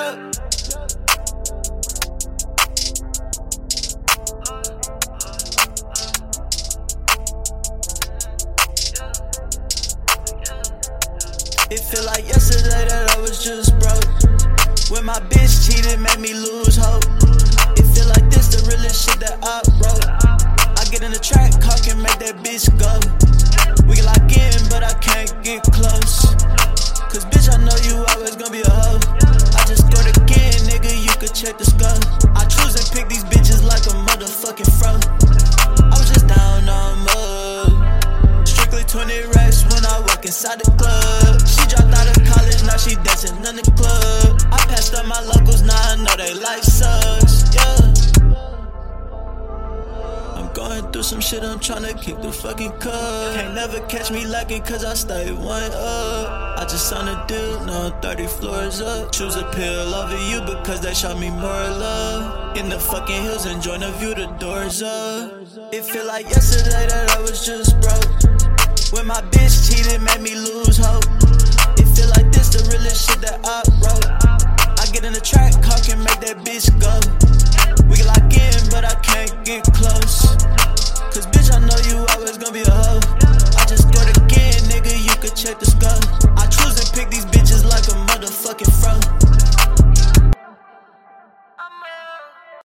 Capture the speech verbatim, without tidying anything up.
yeah. It feel like yesterday that I was just broke. When my bitch cheated, made me lose hope. It feel like this the realest shit that I wrote. I get in the track, cock and make that bitch go. We can lock in, but I can't get close. Cause bitch, I know you always gonna be a hoe. I just scored again, nigga, you could check the skull. I choose and pick these bitches like a motherfucking fro. I was just down on mud. Strictly twenty racks when I walk inside the club. She dropped out of college, now she dancing in the club. I passed up my locals, now I know they like sus, yeah. I'm going through some shit, I'm tryna keep the fucking cup. Can't never catch me lacking cause I stay one up. I just signed a deal, now I'm thirty floors up. Choose a pill over you because they showed me more love. In the fucking hills, enjoying the view, the doors up. It feel like yesterday that I was just broke. When my bitch cheated, made me lose hope. It feel like this the realest shit that I wrote. I get in the track, cock and make that bitch go. We can lock in, but I can't get close. Cause bitch, I know you always gonna be a hoe.